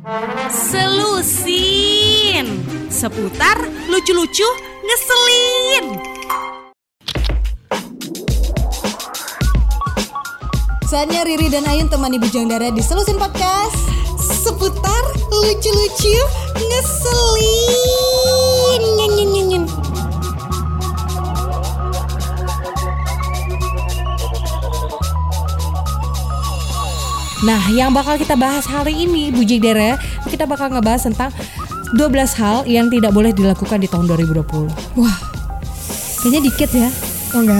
Selusin seputar lucu-lucu ngeselin. Saatnya Riri dan Ayun temani Bujang Dara di Selusin Podcast seputar lucu-lucu ngeselin. Nyen. Nah, yang bakal kita bahas hari ini Bujang Dara, kita bakal ngebahas tentang 12 hal yang tidak boleh dilakukan di tahun 2020. Wah, kayaknya dikit ya. Oh enggak.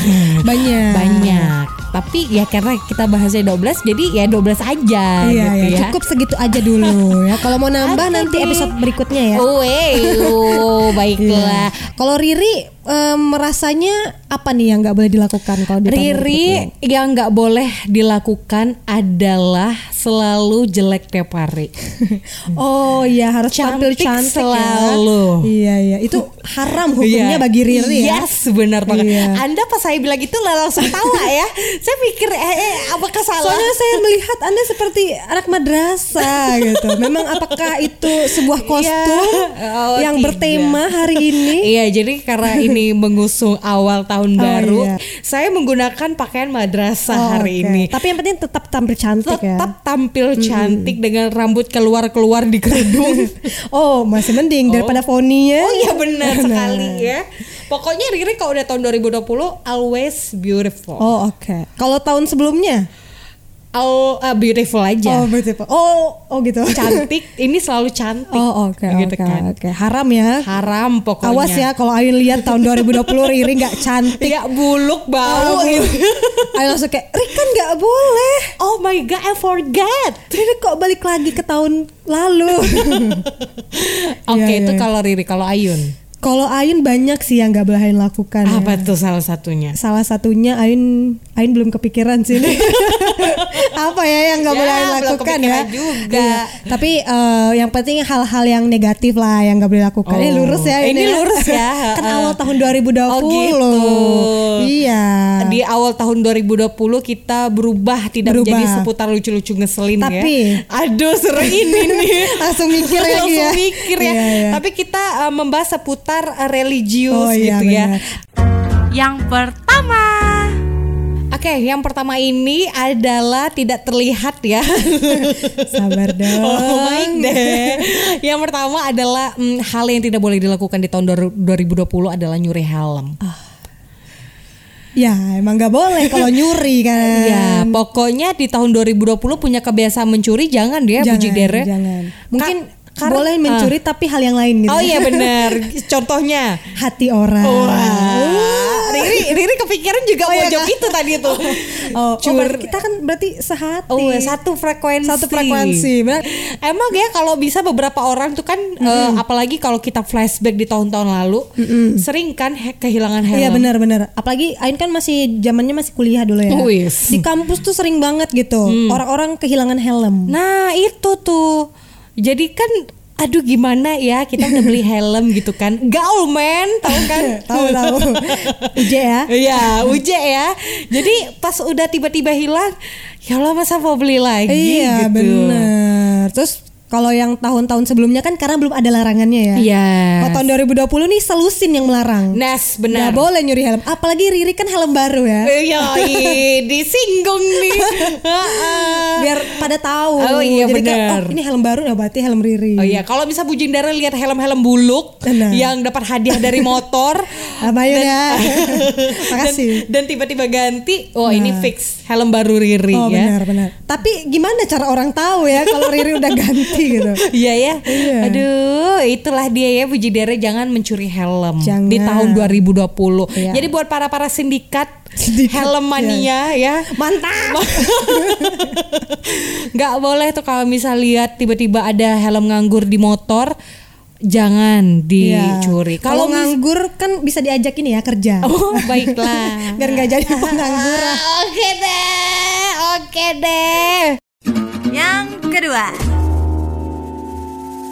Banyak. Tapi ya karena kita bahasnya 12, jadi ya 12 aja iya, gitu ya. Cukup segitu aja dulu ya. Kalau mau nambah nanti episode berikutnya ya. Baiklah. Kalau Riri merasanya apa nih yang nggak boleh dilakukan kalau di Riri yang nggak boleh dilakukan adalah selalu jelek tiap hari. Oh iya, harus tampil cantik selalu. Ya. Iya, itu haram hukumnya bagi Riri ya. Yes, benar banget. Iya. Anda pas saya bilang itu langsung tawa ya. Saya pikir apakah salah? Soalnya saya melihat Anda seperti anak madrasah gitu. Memang apakah itu sebuah kostum yang bertema hari ini? Iya, jadi karena ini mengusung awal tahun baru, saya menggunakan pakaian madrasah hari ini. Tapi yang penting tetap tampil cantik ya. Tetap tampil cantik dengan rambut keluar di kerudung. Oh, masih mending daripada Foni-nya. Oh iya, benar sekali ya. Pokoknya Riri kalau udah tahun 2020 always beautiful. Oh oke. Kalau tahun sebelumnya? Beautiful aja. Oh beautiful. Oh gitu. Cantik. Ini selalu cantik. Oh oke. Gitu kan. Oke. Haram ya. Haram pokoknya. Awas ya kalau Ayun lihat tahun 2020 Riri nggak cantik. Ya buluk bau. Ayun langsung kayak Riri kan nggak boleh. Oh my god, I forget. Riri kok balik lagi ke tahun lalu. Oke, itu kalau Riri. Kalau Ayun? Kalau Ayun banyak sih yang gak boleh Ayun lakukan. Apa tuh salah satunya? Salah satunya Ayun belum kepikiran sih nih. Apa ya yang gak boleh Ayun lakukan ya juga. Iya. Tapi yang penting hal-hal yang negatif lah yang gak boleh lakukan. Ini lurus ya ini. Lurus ya. Kan awal tahun 2020. Oh gitu. Iya. Di awal tahun 2020 kita tidak menjadi seputar lucu-lucu ngeselin. Tapi, ya. Aduh seru ini nih. Langsung mikir ya. Langsung mikir ya. Iya. Tapi kita membahas seputar religius gitu ya. Yang pertama. Oke, yang pertama ini adalah tidak terlihat ya. Sabar dong. Baik deh. Yang pertama adalah hal yang tidak boleh dilakukan di tahun 2020 adalah nyuri helm. Ya emang gak boleh kalau nyuri kan. Ya pokoknya di tahun 2020 punya kebiasaan mencuri jangan dia Buji Dere. Jangan. Mungkin boleh mencuri tapi hal yang lain gitu. Oh iya benar. Contohnya hati orang. Riri kepikiran juga pojok itu tadi tuh. Kita kan berarti sehati. Satu frekuensi. Benar. Emang ya kalau bisa beberapa orang tuh kan apalagi kalau kita flashback di tahun-tahun lalu sering kan kehilangan helm. Iya benar. Apalagi Ain kan zamannya masih kuliah dulu ya. Di kampus tuh sering banget gitu. Orang-orang kehilangan helm. Nah itu tuh. Jadi kan aduh gimana ya kita udah beli helm gitu kan. Gaul men, tahu kan? Tahu. Uje ya? Iya, uje ya. Jadi pas udah tiba-tiba hilang, ya Allah masa mau beli lagi iya, gitu. Bener. Terus kalau yang tahun-tahun sebelumnya kan karena belum ada larangannya ya. Iya. Kalau tahun 2020 nih Selusin yang melarang. Benar. Gak boleh nyuri helm. Apalagi Riri kan helm baru ya. Iya, disinggung nih. Biar pada tahu. Oh iya benar. Ini helm baru ya berarti helm Riri. Oh iya, kalau bisa Bujang Dara lihat helm-helm buluk yang dapat hadiah dari motor. Abayun ya. Makasih. Dan tiba-tiba ganti. Ini fix helm baru Riri ya. Benar. Tapi gimana cara orang tahu ya kalau Riri udah ganti? Gitu. Iya ya. Aduh, itulah dia ya Bujang Dara, jangan mencuri helm di tahun 2020. Iya. Jadi buat para sindikat helm mania ya. Mantap. Nggak boleh tuh kalau misal lihat tiba-tiba ada helm nganggur di motor, jangan dicuri. Kalau nganggur kan bisa diajak ini ya kerja. Oh, baiklah. Biar nggak jadi pengangguran. Oke deh. Yang kedua.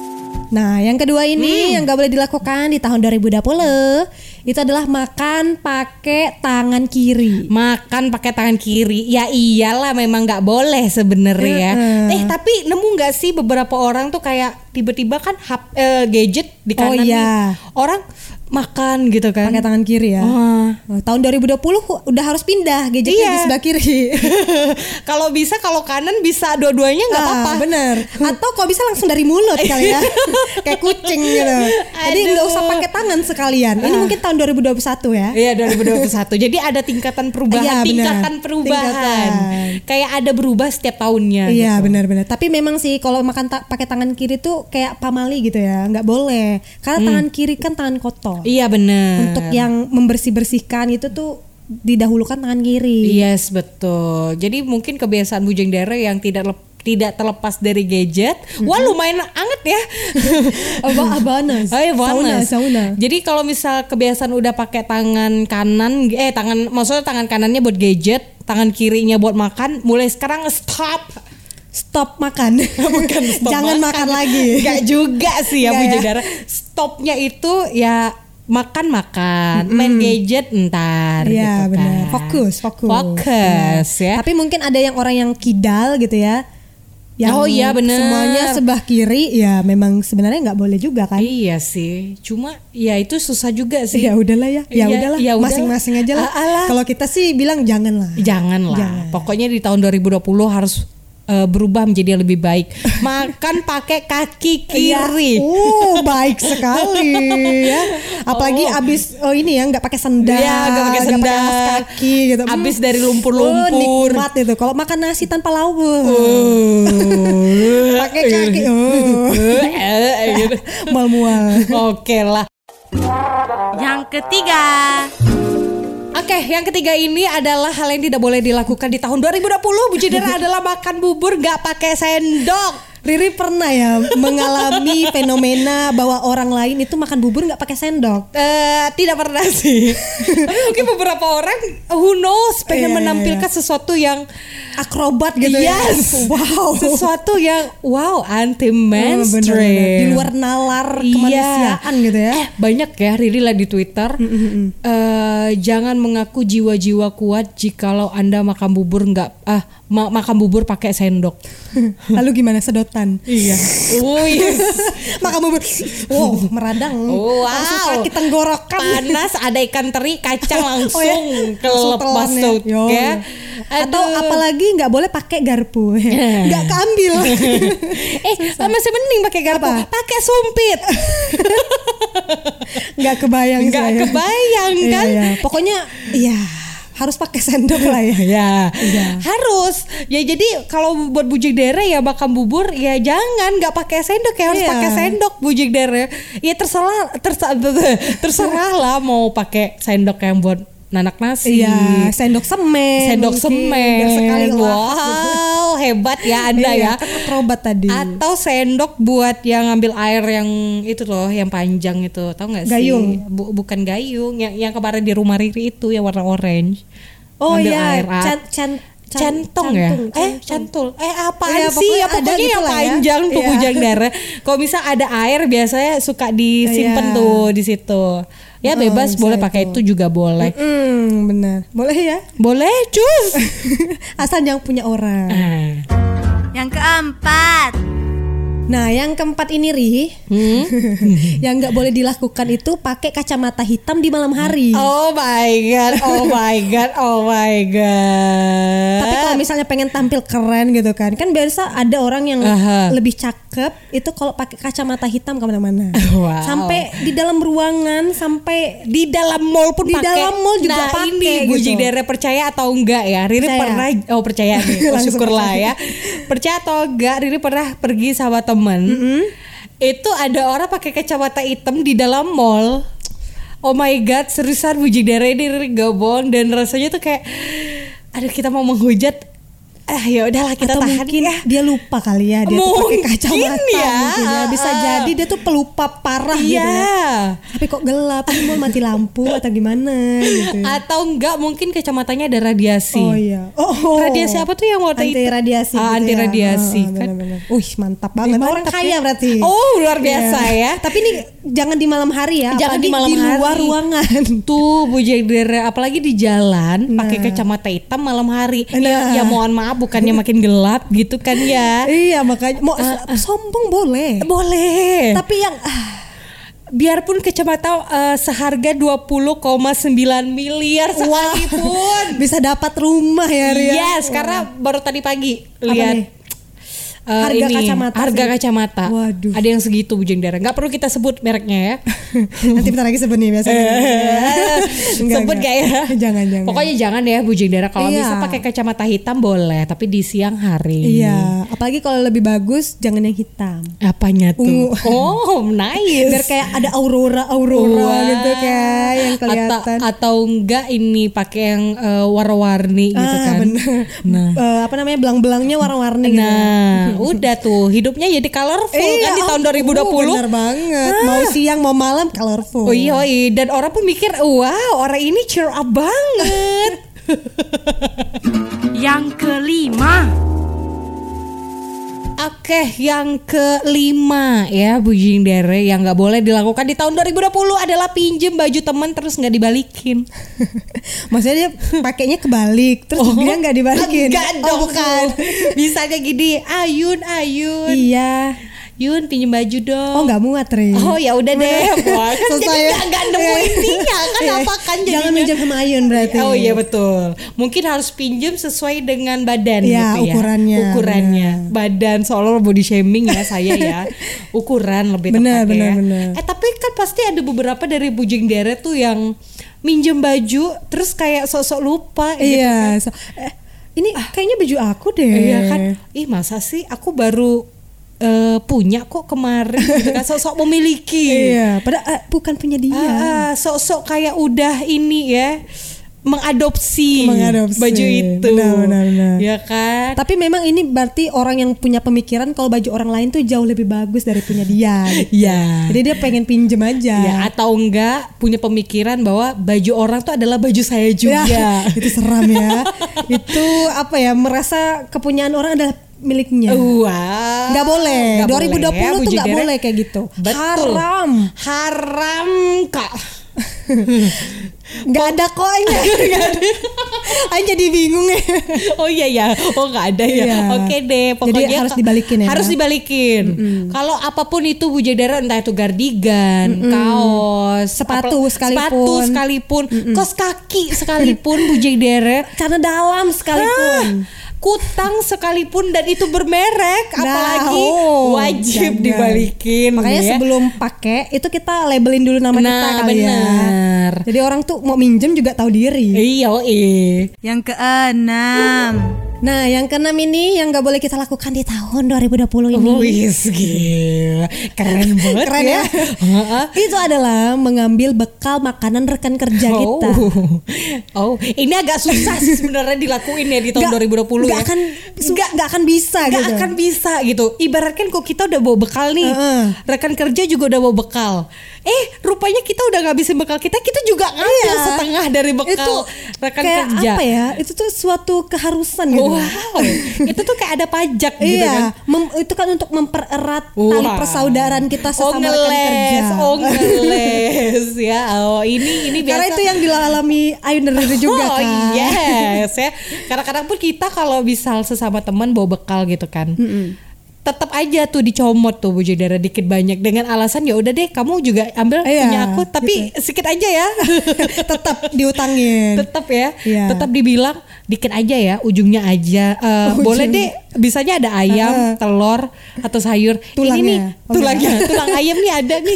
Nah, yang kedua ini yang gak boleh dilakukan di tahun 2020 itu adalah makan pakai tangan kiri. Makan pakai tangan kiri, ya iyalah memang nggak boleh sebenarnya. Tapi nemu nggak sih beberapa orang tuh kayak tiba-tiba kan gadget di kanan nih. Orang makan gitu kan pakai tangan kiri ya. Tahun 2020 udah harus pindah gadgetnya di sebelah kiri. Kalau bisa kalau kanan bisa dua-duanya nggak apa-apa. Bener. Atau kalau bisa langsung dari mulut kali ya. Kayak kucing gitu. Jadi nggak usah pakai tangan sekalian. Ini mungkin tahun 2021 ya. Iya 2021. Jadi ada tingkatan perubahan, perubahan. Kayak ada berubah setiap tahunnya. Iya gitu. benar-benar. Tapi memang sih kalau makan pakai tangan kiri tuh kayak pamali gitu ya, nggak boleh. Karena tangan kiri kan tangan kotor. Iya benar. Untuk yang membersih-bersihkan itu tuh didahulukan tangan kiri. Yes betul. Jadi mungkin kebiasaan Bujang Dara yang tidak terlepas dari gadget. Wah lumayan anget ya. Banas. Sauna. Jadi kalau misal kebiasaan udah pakai tangan kanan, maksudnya tangan kanannya buat gadget, tangan kirinya buat makan, mulai sekarang stop makan. Bukan stop jangan makan lagi. Gak juga sih ya Bujang Dara. Stopnya itu ya makan main gadget ntar ya, gitu bener. kan. Fokus ya. Tapi mungkin ada yang orang yang kidal gitu ya. Yang bener. Semuanya sebelah kiri ya memang sebenarnya nggak boleh juga kan. Iya sih. Cuma ya itu susah juga sih. Ya udahlah ya. Udahlah. Masing-masing aja lah. Kalau kita sih bilang janganlah. Jangan. Pokoknya di tahun 2020 harus berubah menjadi lebih baik. Makan pakai kaki kiri. Baik sekali ya. Apalagi abis ini ya nggak pakai sendal. Iya, nggak pakai sendal. Nggak pakai kaki gitu. Abis dari lumpur-lumpur. Nikmat itu. Kalau makan nasi tanpa lauk. Pakai kaki. Gitu. Mual-mual. Oke lah. Yang ketiga. Oke, yang ketiga ini adalah hal yang tidak boleh dilakukan di tahun 2020. Bujang Dara adalah makan bubur gak pakai sendok. Riri pernah ya mengalami fenomena bahwa orang lain itu makan bubur nggak pakai sendok. Tidak pernah sih. Tapi mungkin beberapa orang who knows pengen menampilkan sesuatu yang akrobat gitu. Yes. Wow. Sesuatu yang anti mainstream. Di luar nalar kemanusiaan gitu ya. Banyak ya Riri lah di Twitter. Jangan mengaku jiwa-jiwa kuat jikalau Anda makan bubur makan bubur pakai sendok. Lalu gimana sedotan? Iya. Yes. Makan bubur. Meradang. Langsung sakit tenggorokan. Panas, ada ikan teri, kacang langsung kelep masuk ya. Atau apalagi nggak boleh pakai garpu. Nggak keambil. Masih mending pakai garpu. Pakai sumpit. Nggak kebayang kan? Iya. Pokoknya harus pakai sendok lah ya. Harus. Ya jadi kalau buat Bujang Dara ya makan bubur ya jangan nggak pakai sendok ya harus pakai sendok Bujang Dara. Ya terserah lah mau pakai sendok yang buat nanak nasi. Iya, sendok semen. Wow, hebat ya Anda ya. Kan akrobat tadi. Atau sendok buat yang ngambil air yang itu loh, yang panjang itu. Tahu enggak sih? Gayung. Bukan gayung, yang kemarin di rumah Riri itu yang warna orange. Air Centong ya? Cantul. Apaan sih? Ya pokoknya yang panjang tuh Bujang Dara. Kalau misal ada air biasanya suka disimpan tuh di situ. Ya bebas boleh pakai itu juga boleh. Benar. Boleh ya? Boleh cus. Asal yang punya orang. Yang keempat. Nah, yang keempat ini yang nggak boleh dilakukan itu pakai kacamata hitam di malam hari. Oh my god. Tapi kalau misalnya pengen tampil keren gitu kan biasa ada orang yang lebih cakep itu kalau pakai kacamata hitam kemana-mana. Wow. Sampai di dalam ruangan, sampai di dalam mall pun pakai. Di dalam mall juga pakai. Ini Bujang Dara percaya atau enggak ya? Riri pernah percaya nih. Syukurlah ya. Percaya atau enggak? Riri pernah pergi sama teman. Itu ada orang pakai kacamata hitam di dalam mall. Oh my god, seriusan Bujang Dara ini gak bohong dan rasanya tuh kayak aduh kita mau menghujat ya udahlah kita atau tahan mungkin ya. dia lupa kali ya, dia tuh pakai kacamata ya. mungkin ya. Bisa jadi dia tuh pelupa parah gitu ya. Tapi kok gelap, ini mau mati lampu atau gimana gitu. Atau enggak mungkin kacamatanya ada radiasi. Oh iya. Radiasi apa tuh yang warna anti radiasi gitu anti radiasi ya. kan. Bener-bener. Mantap banget. Orang kaya ya. berarti. Oh, luar biasa ya. Tapi ini jangan di malam hari ya. Jangan di malam hari. Di luar ruangan. Tuh Bu Jadera, apalagi di jalan pakai kacamata hitam malam hari. Ya mohon maaf bukannya makin gelap gitu kan ya. Iya makanya mau sombong boleh. Boleh. Tapi yang biarpun kacamata seharga 20,9 miliar sekalipun bisa dapat rumah ya Ria. Yes, karena baru tadi pagi lihat harga kacamata. Waduh. Ada yang segitu Bu Jeng Dara. Nggak perlu kita sebut mereknya ya. Nanti bentar lagi sebut nih biasanya. Sebut gak ya? Jangan. Pokoknya jangan ya Bu Jeng Dara. Kalau bisa pakai kacamata hitam boleh, tapi di siang hari. Iya. Apalagi kalau lebih bagus jangan yang hitam. Apanya tuh? Oh, nice. Biar kayak ada aurora gitu kayak yang kelihatan. Atau enggak ini pakai yang warna-warni gitu kan. Bener. Nah, apa namanya belang-belangnya warna-warni gitu. Udah tuh hidupnya jadi colorful kan di tahun 2020. Bener banget. Mau siang mau malam colorful. Oh iya, dan orang pun mikir, wow orang ini cheer up banget. Yang kelima. Oke, yang kelima ya Bu Jeng Dere, yang gak boleh dilakukan di tahun 2020 adalah pinjem baju teman terus gak dibalikin. Maksudnya dia pakainya kebalik terus dia gak dibalikin. Enggak dong, bukan. Bisanya gini, Ayun. Iya. Yun pinjem baju dong. Oh nggak muat Ri. Oh ya udah deh. Wah, kan jadi nggak nemu intinya kan apa kan jadinya. Jangan minjem sama Ayun berarti. Oh iya betul. Mungkin harus pinjem sesuai dengan badan ya, gitu ya. Ukurannya. Badan soalnya body shaming ya saya ya. Ukuran lebih tepat ya. Bener. Tapi kan pasti ada beberapa dari Bu Jeng Dere tuh yang minjem baju terus kayak sok-sok lupa gitu kan. Ini kayaknya baju aku deh. Iya kan. Masa sih aku baru punya kok kemarin gitu kan, sok-sok memiliki. Iya, padahal bukan punya dia. Sok-sok kayak udah ini ya mengadopsi baju itu. Benar. Ya kan? Tapi memang ini berarti orang yang punya pemikiran kalau baju orang lain tuh jauh lebih bagus dari punya dia gitu. Ya. Jadi dia pengen pinjem aja. Ya, atau enggak punya pemikiran bahwa baju orang tuh adalah baju saya juga. Ya, itu seram ya. Itu apa ya, merasa kepunyaan orang adalah miliknya. Wow. Gak boleh. 2020 ya, tuh gak boleh kayak gitu. Betul. Haram Kak. Gak ada kok ini. Ayo jadi bingung ya. Oh iya ya. Oh gak ada ya. Iya. Oke deh. Pokoknya jadi harus dibalikin ya. Harus dibalikin. Kalau apapun itu Bu Jadera, entah itu gardigan, kaos, sepatu sekalipun, kaos kaki sekalipun Bu Jadera, celana dalam sekalipun. Kutang sekalipun dan itu bermerek, apalagi wajib dibalikin. Makanya ya. Sebelum pakai itu kita labelin dulu nama kita kali bener. Ya. Jadi orang tuh mau minjem juga tahu diri. Iya. Yang keenam. Nah, yang keenam ini yang gak boleh kita lakukan di tahun 2020 ini. Wis gila. Keren banget. Keren ya. Itu adalah mengambil bekal makanan rekan kerja kita. Ini agak susah sih sebenarnya dilakuin ya di tahun 2020 ya. Gak akan bisa gitu. Gak akan bisa gitu. Ibaratkan kok kita udah bawa bekal nih. Rekan kerja juga udah bawa bekal. Rupanya kita udah ngabisin bekal kita juga ngambil setengah dari bekal itu rekan kerja. Apa ya? Itu tuh suatu keharusan gitu. Wow. Itu tuh kayak ada pajak gitu kan. Itu kan untuk mempererat tali persaudaraan kita sesama rekan kerja. Ngeles ya. Ini biasa. Karena itu yang dialami Ayun dari juga kan. Yes ya. Kadang-kadang pun kita kalau misal sesama teman bawa bekal gitu kan. Tetap aja tuh dicomot tuh Bu Jadera dikit banyak dengan alasan ya udah deh kamu juga ambil punya aku tapi gitu. Sedikit aja ya. Tetap diutangin. Tetap ya. Tetap dibilang dikit aja ya, ujungnya aja. Boleh deh, bisanya ada ayam, telur atau sayur. Tulangnya. Ini nih, tulang ayam nih ada nih.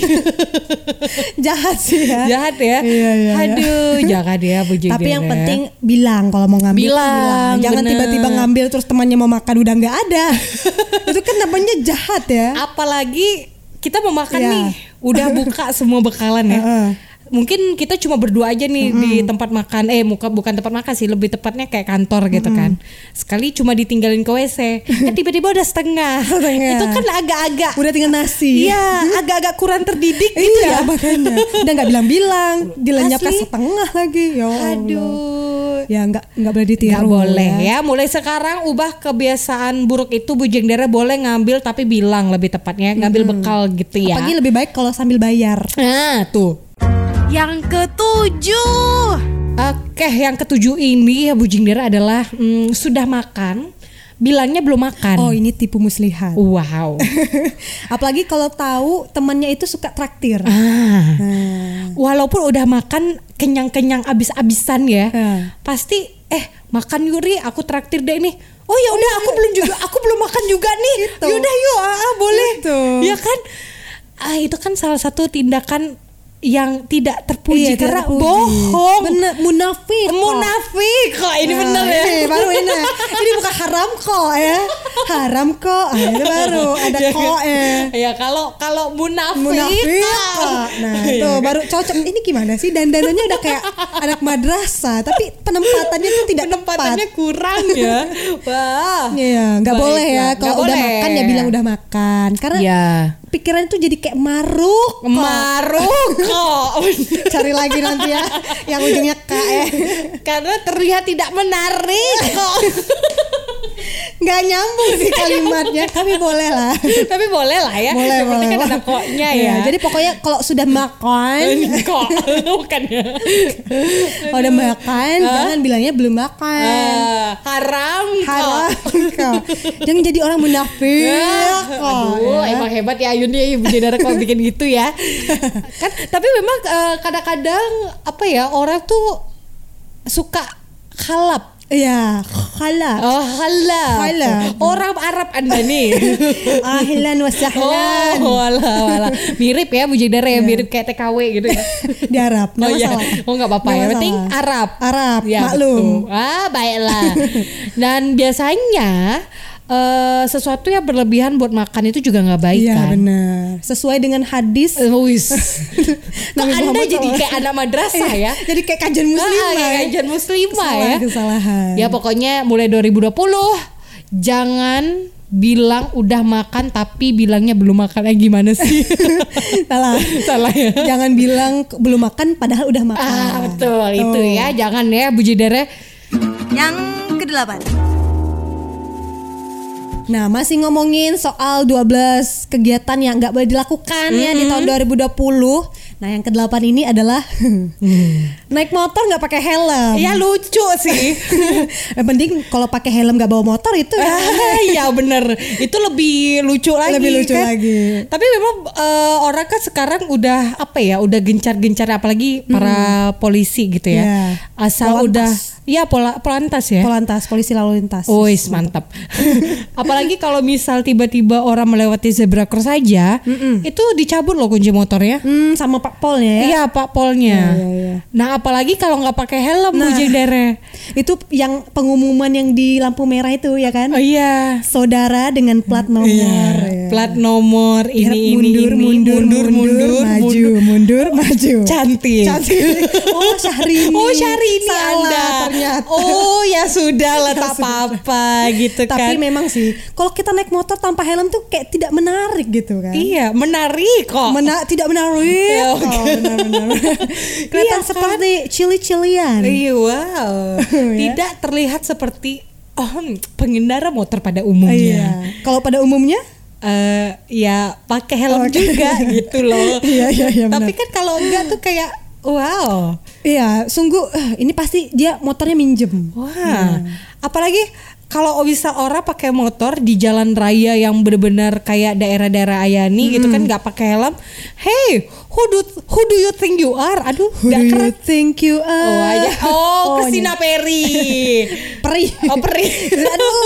Jahat sih ya. Jahat ya. Iya. Aduh, jangan ya Bu Jadera. Tapi yang penting bilang kalau mau ngambil. Bilang. Jangan tiba-tiba ngambil terus temannya mau makan udah nggak ada. Itu kan namanya jahat ya. Apalagi kita mau makan nih, udah buka semua bekalan ya. mungkin kita cuma berdua aja nih di tempat makan, bukan tempat makan sih, lebih tepatnya kayak kantor gitu kan. Sekali cuma ditinggalin ke WC, tiba-tiba udah setengah. Itu kan agak-agak udah tinggal nasi. Iya, agak-agak kurang terdidik gitu ya. Makanya udah nggak bilang-bilang, dilenyapkan setengah lagi. Aduh. Ya nggak boleh ditiru. Nggak boleh ya. Mulai sekarang ubah kebiasaan buruk itu, Bu Jeng Dara boleh ngambil tapi bilang, lebih tepatnya ngambil bekal gitu ya. Apalagi lebih baik kalau sambil bayar. Nah tuh. Yang ketujuh. Oke, yang ketujuh ini ya Bu Jeng Dara adalah sudah makan, bilangnya belum makan. Oh, ini tipu muslihat. Wow. Apalagi kalau tahu temannya itu suka traktir. Walaupun udah makan kenyang-kenyang abis-abisan ya, pasti makan Yuri, aku traktir deh nih. Oh ya udah, aku belum makan juga nih. Gitu. Yaudah yuk, boleh. Gitu. Ya kan? Itu kan salah satu tindakan yang tidak terpuji karena bohong. Bener, munafik kok ini bener ya. Baru ini bukan haram kok ya. Haram kok. Itu baru ada kok ya. Ya kalau munafik. Nah, itu baru cocok. Ini gimana sih, dandanannya udah kayak anak madrasah tapi penempatannya tuh tidak penempatannya kurang ya. Wah. Iya, enggak boleh ya. Kalau udah makan ya bilang udah makan. Karena pikiran itu jadi kayak maruk kok. Cari lagi nanti ya yang ujungnya K ya. Karena terlihat tidak menarik kok. Nggak nyambung sih kalimatnya, tapi boleh lah ya. Boleh. Kan ada koknya ya. Jadi pokoknya kalau sudah makan kok bukan ya. Kalau udah makan jangan bilangnya belum makan. Haram kok. Jangan jadi orang munafik. Aduh, emang hebat ya Ayun ya Ibu Jeng Dara kalau bikin gitu ya. Kan tapi memang kadang-kadang orang tuh suka khalap. Iya, khalap. Oh, khalap. Orang Arab Anda nih. Ahlan wa sahlan. Oh, walah. Mirip ya Bu Jeng Dara ya, mirip kayak TKW gitu ya. Di Arab. Oh iya. Oh enggak apa-apa ya. Penting Arab. Ya, maklum. Baiklah. Dan biasanya sesuatu yang berlebihan buat makan itu juga nggak baik kan? Iya benar. Sesuai dengan hadis. Kok Anda jadi kayak anak madrasah ya? Jadi kayak kajian muslimah. Kajian muslimah ya. Kesalahan. Ya pokoknya mulai 2020 jangan bilang udah makan tapi bilangnya belum makan. Gimana sih? Salah ya. Jangan bilang belum makan padahal udah makan. Betul. Itu ya. Jangan ya Bu Jeng Dara. Yang ke-8. Nah, masih ngomongin soal 12 kegiatan yang gak boleh dilakukan ya di tahun 2020. Nah, yang ke-8 ini adalah naik motor gak pakai helm. Ya lucu sih. Yang penting kalau pakai helm gak bawa motor itu ya bener. Itu lebih lucu lagi. Lagi. Tapi memang orang kan sekarang udah udah gencar-gencar apalagi para polisi gitu ya. Asal Polantas. Polantas ya. Polantas, polisi lalu lintas. Wis mantap. Apalagi kalau misal tiba-tiba orang melewati zebra cross saja, itu dicabut loh kunci motornya. Sama Pak Polnya ya. Iya, Pak Polnya. Ya. Nah, apalagi kalau nggak pakai helm Bu Jeng Dara. Itu yang pengumuman yang di lampu merah itu ya kan? Oh iya. Saudara dengan plat nomor. Iya. Plat nomor ini mundur maju. Cantik. Oh, Syahrini. Salah Anda. Ternyata. Oh, ya sudah lah tak apa-apa gitu kan. Tapi memang sih kalau kita naik motor tanpa helm tuh kayak tidak menarik gitu kan. Iya, menarik kok. Tidak menarik. Benar-benar. Kelihatan seperti cili-cilian. Iya, wow. Tidak terlihat seperti pengendara motor pada umumnya. Iya. Kalau pada umumnya ya pakai helm juga gitu loh. Iya. Tapi kan kalau enggak tuh kayak wow. Iya, sungguh ini pasti dia motornya minjem. Wah. Apalagi kalau bisa orang pakai motor di jalan raya yang benar-benar kayak daerah-daerah Ayani gitu kan nggak pakai helm. Hey, who do you think you are? Aduh, who do you think you are? Christina Perry. Peri. Aduh,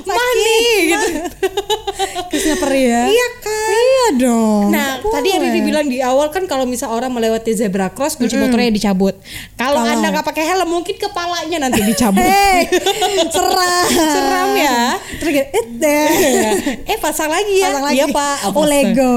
Mani gitu. Christina Perry ya? Iya kan? Iya dong. Nah, tadi yang dibilang bilang di awal kan kalau misal orang melewati zebra cross kunci motornya dicabut. Kalau Anda nggak pakai helm mungkin kepalanya nanti dicabut. Seram ya. Terus pasang lagi ya. Iya Pak. Lego.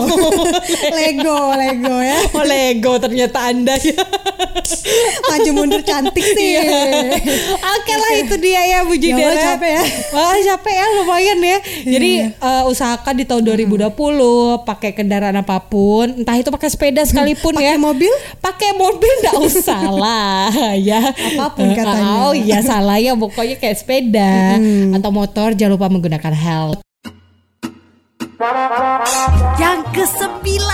Lego ya. Lego ternyata Anda ya. Maju mundur cantik sih. Oke lah itu dia ya Bu Jidera. Capek ya. Wah capek ya lumayan ya. Jadi usahakan di tahun 2020 pakai kendaraan apapun, entah itu pakai sepeda sekalipun ya. Pakai mobil nggak usah lah ya. Apapun katanya. Oh iya salah ya, pokoknya kayak sepeda atau motor jangan lupa menggunakan helm. Yang ke-9.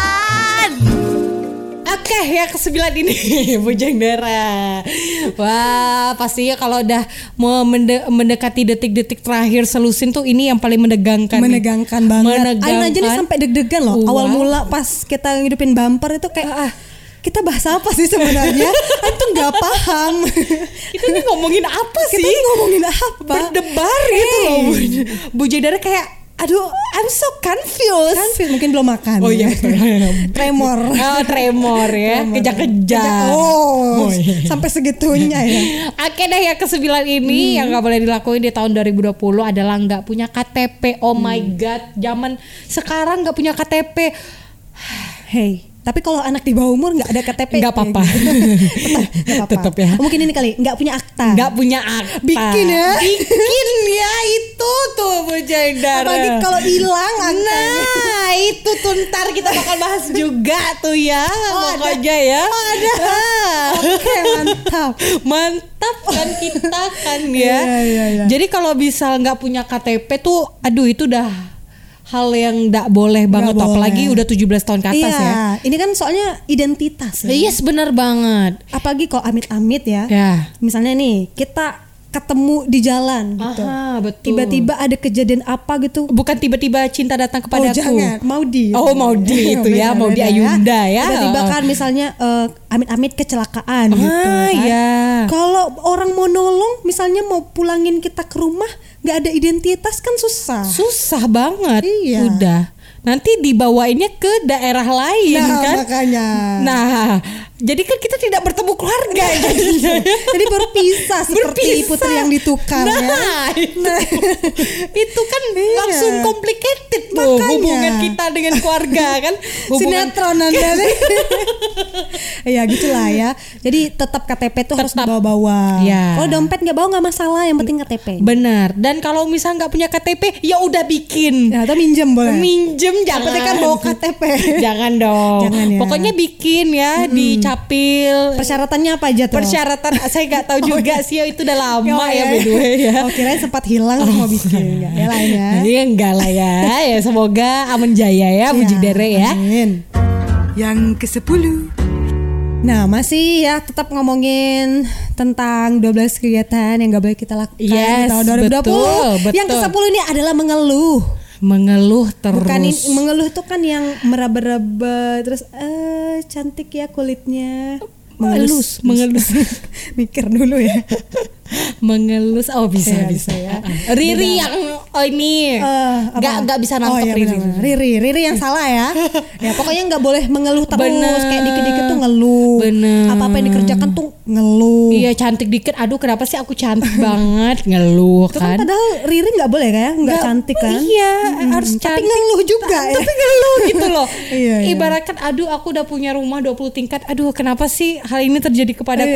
Oke, yang ke-9 ini Bujang Dara. Wah, pastinya kalau udah mau mendekati detik-detik terakhir selusin tuh ini yang paling menegangkan. Menegangkan banget. Ain aja nih kan? sampai deg-degan loh. Awal mula pas kita ngidupin bumper itu kayak kita bahas apa sih sebenarnya? Aku nggak paham. Kita nih ngomongin apa sih? Kita ngomongin apa? Berdebar gitu loh. Bujang Dara kayak aduh, I'm so confused. Mungkin belum makan. Oh iya. Tremor. Oh, tremor ya. Kejang-kejang. Iya. Sampai segitunya ya. Oke deh, yang ke-9 ini yang gak boleh dilakuin di tahun 2020 adalah gak punya KTP. Oh my god, zaman sekarang gak punya KTP. Hey, tapi kalau anak di bawah umur nggak ada KTP nggak apa-apa. Tetap ya. Mungkin ini kali nggak punya akta. Nggak punya akta. Bikin ya itu tuh Bujang Dara. Apalagi kalau hilang aktanya. Nah itu tuh ntar kita bakal bahas juga tuh ya. Pokoknya ya. Ada. Oke mantap kan kita kan ya. Iya. Jadi kalau bisa nggak punya KTP tuh, aduh itu udah hal yang gak boleh banget, apalagi udah 17 tahun ke atas ya. Ini kan soalnya identitas ya. Yes, benar banget. Apalagi kalau amit-amit ya. Misalnya nih, kita ketemu di jalan gitu. Betul. Tiba-tiba ada kejadian apa gitu. Bukan tiba-tiba cinta datang kepadaku. Jangan. Maudi itu ya. Maudi Ayunda ya. Tiba-tiba kan misalnya amit-amit kecelakaan gitu kan. Iya. Kalau orang mau nolong, misalnya mau pulangin kita ke rumah, nggak ada identitas kan susah. Susah banget. Iya. Udah. Nanti dibawainnya ke daerah lain kan. Makanya. Nah, jadi kan kita tidak bertemu keluarga jadi berpisah seperti putri yang ditukar ya. Itu kan langsung complicated tuh hubungan kita dengan keluarga kan. Sinetron Anda nih. Ya gitulah ya. Jadi tetap KTP tuh harus dibawa-bawa. Ya. Kalau dompet nggak bawa nggak masalah, yang penting KTP. Benar. Dan kalau misalnya nggak punya KTP, ya udah bikin. Atau minjem boleh. Jangan. Kan bawa KTP. Jangan dong. Jangan ya. Pokoknya bikin ya, dicapil. Persyaratannya apa aja tuh? Persyaratan saya nggak tahu juga sih, itu udah lama ya by the way ya. Kirain sempat hilang mau bikin. Ya lainnya. Iya enggak lah ya. Ya semoga aman jaya ya Bu Jidera ya. Amin. Yang ke-10. Nah masih ya tetap ngomongin tentang 12 kegiatan yang gak boleh kita lakukan di tahun 2020. Betul. Yang ke-10 ini adalah mengeluh. Mengeluh terus. Bukan mengeluh tuh kan yang meraba-raba terus cantik ya kulitnya. Mengelus. Mikir dulu ya. Mengelus bisa ya. Riri yang ini nggak bisa nangkep Riri yang salah ya. Ya pokoknya nggak boleh mengeluh terus. Kayak dikit-dikit tuh ngeluh. Apa yang dikerjakan tuh ngeluh. Iya cantik dikit, aduh kenapa sih aku cantik banget, ngeluh kan. Padahal Riri nggak boleh kayak nggak cantik kan. Iya harus cantik. Tapi ngeluh juga ya. Tapi ngeluh gitu loh. Iya. Ibaratkan aduh aku udah punya rumah 20 tingkat, aduh kenapa sih hal ini terjadi kepadaku.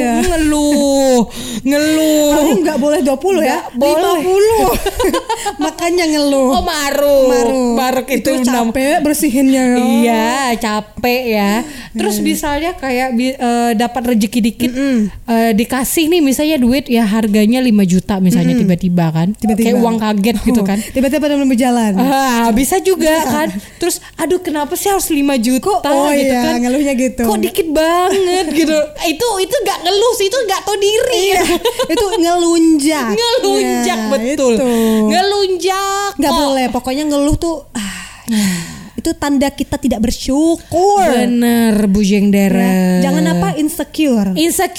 Ngeluh. Harusnya nggak boleh 20 ya, boleh. 50. Makanya ngeluh. Oh maruk itu capek bersihinnya. Iya capek ya. Terus misalnya kayak dapat rezeki dikit, dikasih nih misalnya duit ya harganya 5 juta misalnya tiba-tiba kan, kayak uang kaget gitu kan. Tiba-tiba belum berjalan. Bisa juga kan. Terus aduh kenapa sih harus 5 juta gitu kan. Ngeluhnya gitu. Kok dikit banget gitu. Itu nggak ngeluh sih, itu nggak tahu diri. Iya. Itu ngelunjak. Betul. Itu. Ngelunjak. Nggak boleh. Pokoknya ngeluh tuh. Itu tanda kita tidak bersyukur. Bener Bujang Dara. Jangan apa insecure.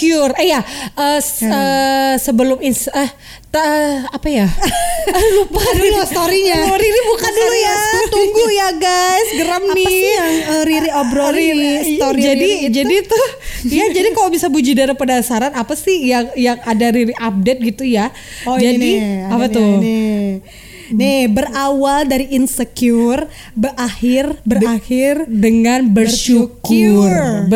Sebelum apa ya? Lupa dulu storynya. Riri bukan dulu ya. Tunggu ya. ya guys, geram nih. Apa sih yang Riri obrolin story jadi tuh ya jadi kalau bisa Bujidara penasaran apa sih yang ada Riri update gitu ya. Jadi apa tuh? Nih berawal dari insecure, berakhir dengan bersyukur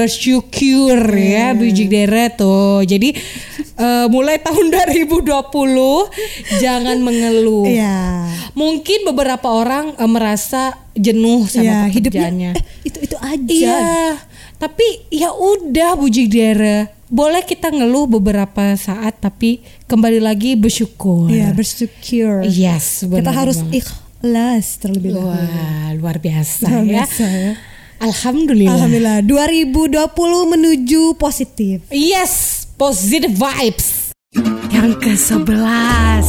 ya Bujidara tuh. Jadi mulai tahun 2020 jangan mengeluh. Mungkin beberapa orang merasa jenuh sama pekerjaannya. Itu aja. Iya. Tapi ya udah Bujidara, boleh kita ngeluh beberapa saat tapi kembali lagi bersyukur. Iya, bersyukur. Yes, benar. Kita harus ikhlas terlebih dahulu. Wah, luar biasa ya. Alhamdulillah. 2020 menuju positif. Yes, positive vibes. Yang ke-11.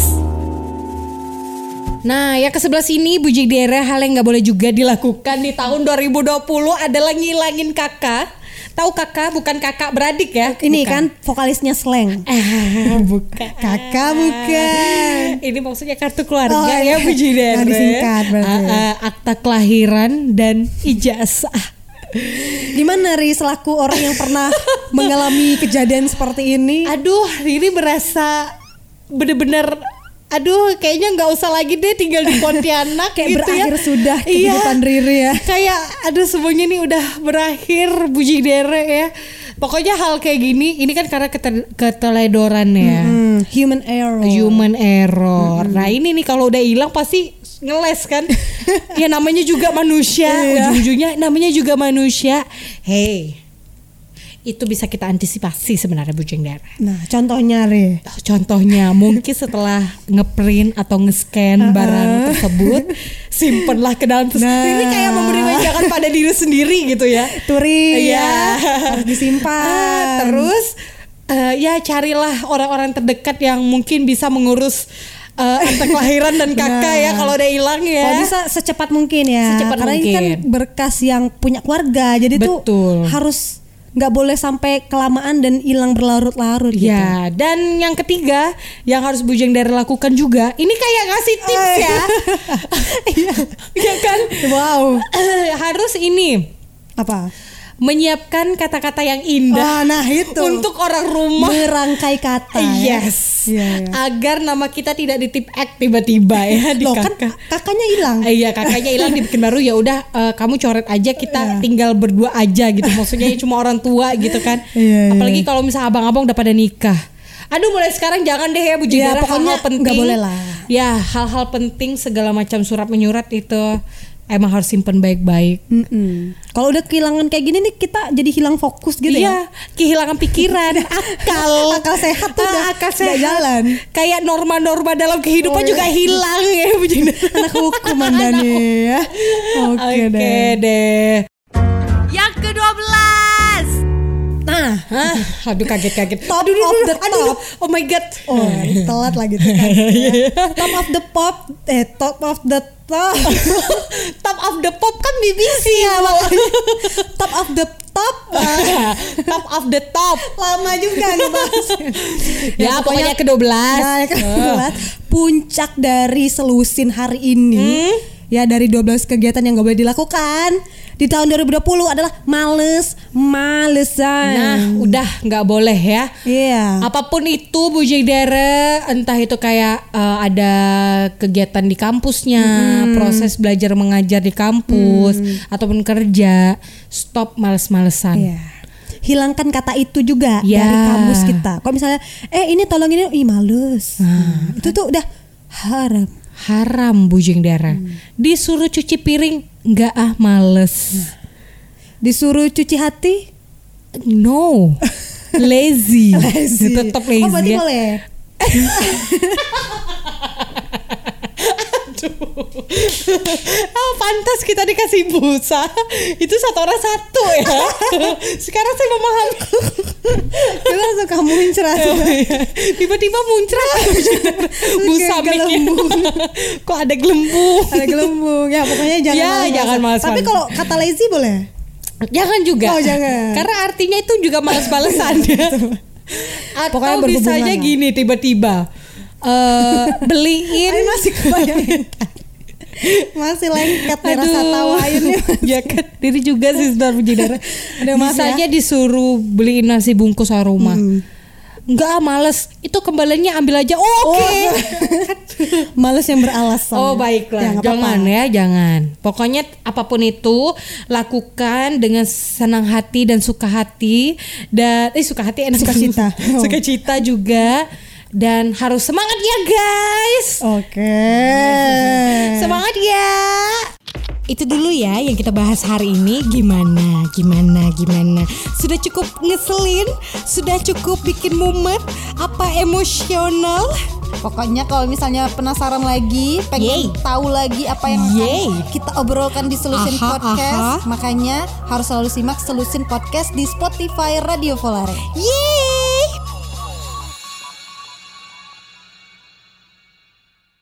Nah, yang ke-11 ini Bujidara, hal yang gak boleh juga dilakukan di tahun 2020 adalah ngilangin kakak. Tahu kakak, bukan kakak beradik ya. Ini bukan. Kan vokalisnya Slang. Bukan. Kakak bukan. Ini maksudnya kartu keluarga ya Bujidara. Disingkat berarti. Akta kelahiran dan ijazah. Gimana Ri selaku orang yang pernah mengalami kejadian seperti ini? Aduh, Riri berasa bener-bener kayaknya nggak usah lagi deh tinggal di Pontianak kayak gitu berakhir ya. Sudah kehidupan Riri ya. Kayak semuanya nih udah berakhir Bujidara ya. Pokoknya hal kayak gini ini kan karena keteledoran ya. Human error. Nah ini nih kalau udah hilang pasti ngeles kan. Ya namanya juga manusia. Ujung-ujungnya namanya juga manusia. Hey, itu bisa kita antisipasi sebenarnya Bujidara. Nah contohnya Re. Contohnya mungkin setelah ngeprint atau nge-scan barang tersebut, simpenlah ke dalam ini kayak memberi wejangan pada diri sendiri gitu ya. Turi harus disimpan. Terus ya carilah orang-orang terdekat yang mungkin bisa mengurus akta kelahiran dan kakak ya kalau udah hilang ya. Kalau bisa secepat mungkin ya. Karena ini kan berkas yang punya keluarga, jadi tuh harus nggak boleh sampai kelamaan dan hilang berlarut-larut gitu. Ya, dan yang ketiga yang harus Bujidara lakukan juga, ini kayak ngasih tips ya. Iya kan? Wow. Harus ini apa? Menyiapkan kata-kata yang indah. Nah itu untuk orang rumah, merangkai kata. Yes. Agar nama kita tidak ditip tiba-tiba ya di kakak. Kan kakaknya hilang. Iya, kakaknya hilang dibikin baru ya udah kamu coret aja, kita tinggal berdua aja gitu. Maksudnya cuma orang tua gitu kan. Apalagi kalau misalnya abang-abang udah pada nikah. Aduh, mulai sekarang jangan deh ya Bujidara, hal-hal penting. Gak boleh lah. Ya, hal-hal penting segala macam surat menyurat itu emang harus simpen baik-baik. Kalau udah kehilangan kayak gini nih kita jadi hilang fokus gitu ya. Kehilangan pikiran, akal sehat tuh akal sehat jalan. Kayak norma-norma dalam kehidupan juga hilang ya Anak hukum Anda nih ya. Oke deh. Yang ke-12. Nah, aduh kaget. Top of the top. Oh my god. Telat lagi tuh kan. Top of the pop. Top of the top. Top of the pop kan BBC ya. Top of the top. Top of the top. Lama juga ngebahas. Ya pokoknya ke-12. Nah, ke-12. Puncak dari selusin hari ini. Ya dari 12 kegiatan yang gak boleh dilakukan di tahun 2020 adalah malesan. Nah udah gak boleh ya. Apapun itu Bujidara, entah itu kayak ada kegiatan di kampusnya, proses belajar mengajar di kampus, ataupun kerja, stop males-malesan. Hilangkan kata itu juga dari kamus kita. Kalau misalnya ini tolong ini, males. Itu tuh udah haram Bujidara. Disuruh cuci piring enggak, males. Disuruh cuci hati? No. Lazy. Tetap lazy. Berarti boleh. Pantas kita dikasih busa. Itu satu orang satu ya. Sekarang saya memahami. Kita suka muncrat. Tiba-tiba muncrat. Busa gelembung. Kok ada gelembung? Ada gelembung. Ya pokoknya jangan malas. Tapi kalau kata lazy boleh? Jangan juga. Jangan. Karena artinya itu juga malas-malesan ya. Atau misalnya gini tiba-tiba beliin masih kebayang. Masih lengket nih rasa tahu Ayun. Ya kan diri juga sih Saudara Pujidarah. Masanya disuruh beliin nasi bungkus aroma. Enggak, males. Itu kembaliannya ambil aja. Oke. Males yang beralasan. Oh baiklah. Jangan. Pokoknya apapun itu lakukan dengan senang hati dan suka hati. Dan suka hati enak. Sukacita. Sukacita juga. Dan harus semangat ya guys. Oke. Semangat ya. Itu dulu ya yang kita bahas hari ini. Gimana? Sudah cukup ngeselin? Sudah cukup bikin mumet? Apa emosional? Pokoknya kalau misalnya penasaran lagi, pengen tahu lagi apa yang akan kita obrolkan di Selusin Podcast, makanya harus selalu simak Selusin Podcast di Spotify Radio Volare.